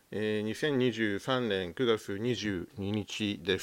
2023年9月22日です。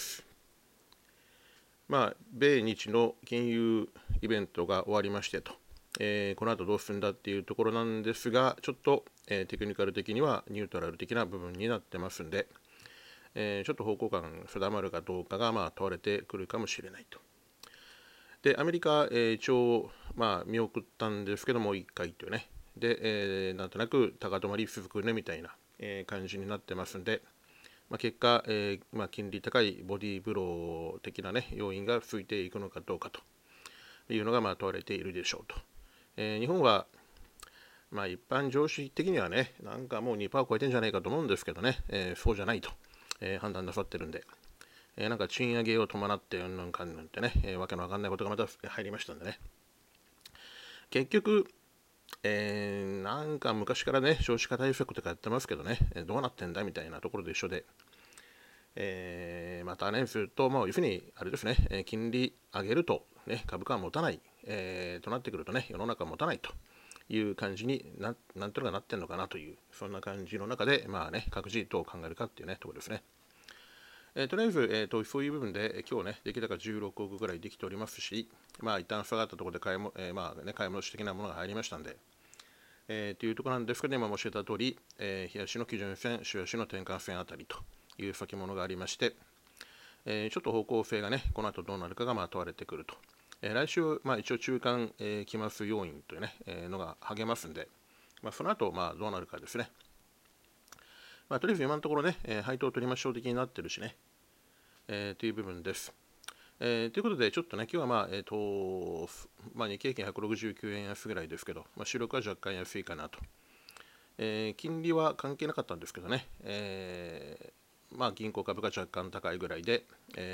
米日の金融イベントが終わりましてと、この後どうするんだっていうところなんですが、ちょっと、テクニカル的にはニュートラル的な部分になってますんで、ちょっと方向感定まるかどうかが問われてくるかもしれないと。で、アメリカ、一応、見送ったんですけども、1回というね。で、なんとなく高止まり続くねみたいな、感じになってますんで、結果、金利高いボディーブロー的な、ね、要因が続いていくのかどうかというのが問われているでしょうと。日本は、一般常識的にはね、なんかもう2%超えてんじゃないかと思うんですけどね、そうじゃないと、判断なさってるんで、なんか賃上げを伴ってうんぬんかんぬんってね、わけのわかんないことがまた入りましたんでね。結局、なんか昔からね、少子化対策とかやってますけどね、どうなってんだみたいなところで一緒で、またね、ずっと、いうふうに、あれですね、金利上げると、ね、株価は持たない、となってくるとね、世の中は持たないという感じになんとなくなってんのかなという、そんな感じの中で、各自どう考えるかっていうね、ところですね。とりあえず、そういう部分で、今日ね、出来高16億ぐらいできておりますし、一旦下がったところで買い戻し的なものが入りましたんで、というところなんですけど、今申し上げた通り、日足の基準線、週足の転換線あたりという先物がありまして、ちょっと方向性がね、この後どうなるかが問われてくると。来週、一応中間、期末要因というね、のが励ますんで、その後、どうなるかですね。とりあえず今のところね、配当を取りましょう的になってるしね、という部分です。ということで、ちょっとね、今日は日経平均169円安ぐらいですけど、主力は若干安いかなと。金利は関係なかったんですけどね、銀行株が若干高いぐらいで、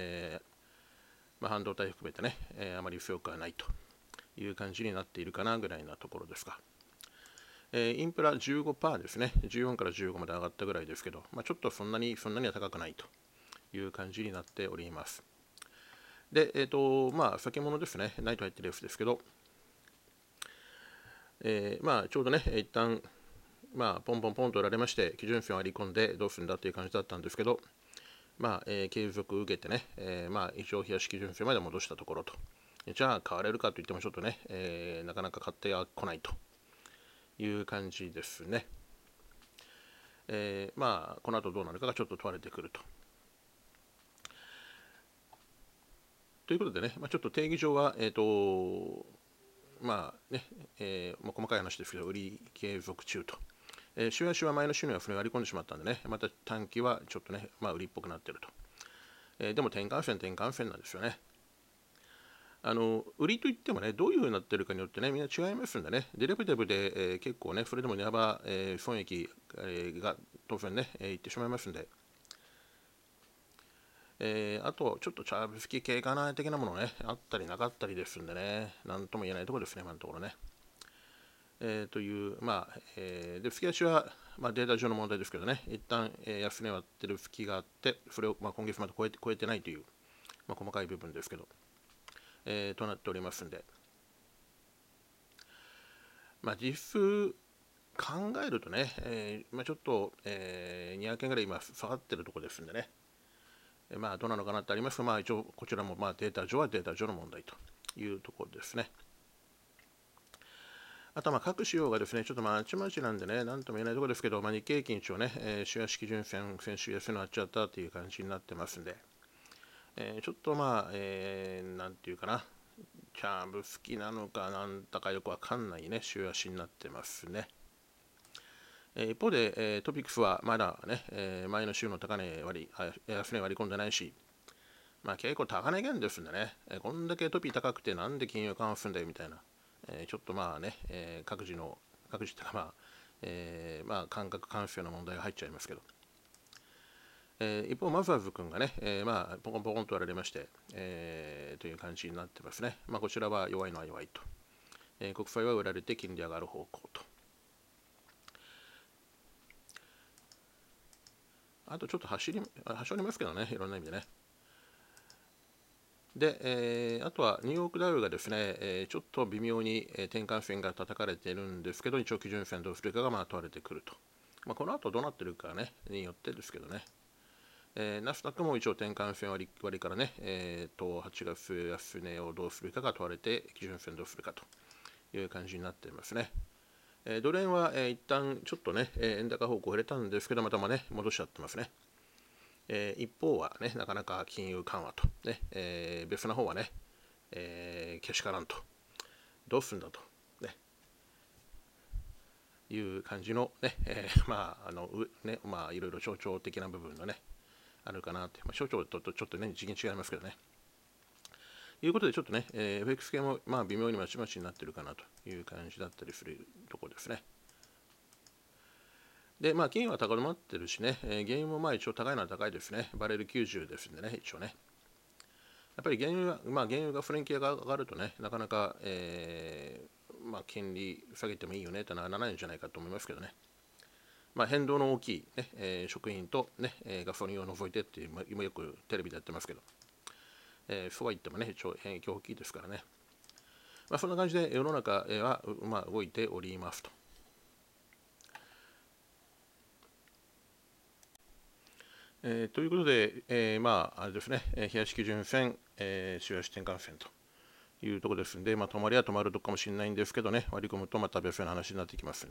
半導体含めてね、あまり強くはないという感じになっているかなぐらいなところですが、インプラ 15% ですね、14から15まで上がったぐらいですけど、ちょっとそんなには高くないという感じになっております。で、先物ですね、ナイト入ってるやつですけど、ちょうどね、一旦ポンポンポンと売られまして、基準線を割り込んでどうするんだという感じだったんですけど、継続受けてね、一応冷やし基準線まで戻したところと。じゃあ買われるかといってもちょっとね、なかなか買っては来ないという感じですね。この後どうなるかがちょっと問われてくると。ということでね、ちょっと定義上は、細かい話ですけど、売り継続中と。週足は前の週には振り割り込んでしまったんでね、また短期はちょっとね、売りっぽくなっていると。でも転換線なんですよね。売りといってもね、どういう風になってるかによってね、みんな違いますんでね、デリバティブで、結構ね、それでも値幅、損益、が当然ね、いってしまいますんで、あと、ちょっとチャーブスキ系かな的なものね、あったりなかったりですんでね、なんとも言えないところですね、今のところね。という、で、月足は、データ上の問題ですけどね、一旦、安値割ってる月があって、それを、今月まで超えてないという、細かい部分ですけど、となっておりますんで、実数考えるとね、ちょっと、200円ぐらい今下がってるところですんでね、どうなのかなってありますが、一応こちらもデータ上はデータ上の問題というところですね。あとは各仕様がですね、ちょっとまちまちなんでね、なんとも言えないところですけど、日経平均一応ね、週足基準線、先週安いのあっちゃったという感じになってますんで、ちょっとなんていうかな、チャーム好きなのかなんだかよくわかんないね、週足になってますね。一方で、トピックスはまだね、前の週の高値安値割り込んでないし、結構高値源ですんでね、こんだけトピ高くてなんで金融緩和すんだよみたいな、ちょっと各自っていうか感覚関数の問題が入っちゃいますけど、一方マザーズ君がね、ポコンポコンと割られまして、という感じになってますね。こちらは弱いのは弱いと、国債は売られて金利上がる方向と。あとちょっと端折りますけどね、いろんな意味でね。で、あとはニューヨークダウがですね、ちょっと微妙に、転換線が叩かれているんですけど、一応基準線どうするかが問われてくるとこの後どうなってるかね、によってですけどね。ナスダックも一応転換線割からね、8月安値をどうするかが問われて、基準線どうするかという感じになっていますね。ドル円は、一旦ちょっとね、円高方向を入れたんですけど、またね、戻しちゃってますね。一方はね、なかなか金融緩和と、ね別の方はね、けしからんと、どうすんだと、ね、いう感じのね、いろいろ象徴的な部分のね、あるかなって、象徴とちょっとね、次元違いますけどね。ということで、ちょっとね、FX 系も微妙にまちまちになってるかなという感じだったりするところですね。で、金は高止まってるしね、原油も一応高いのは高いですね。バレル90ですんでね、一応ね。やっぱり原油がフレンキアが上がるとね、なかなか、金利下げてもいいよねってのはならないんじゃないかと思いますけどね。変動の大きい、ね食品と、ねガソリンを除いてっていう、今よくテレビでやってますけど、そうは言ってもね、一応影響大きいですからね。そんな感じで世の中は、動いておりますと。ということで、あれですね、冷やし基準線、週足転換線というところですので、止まりは止まるとこかもしれないんですけどね、割り込むとまた別の話になってきます。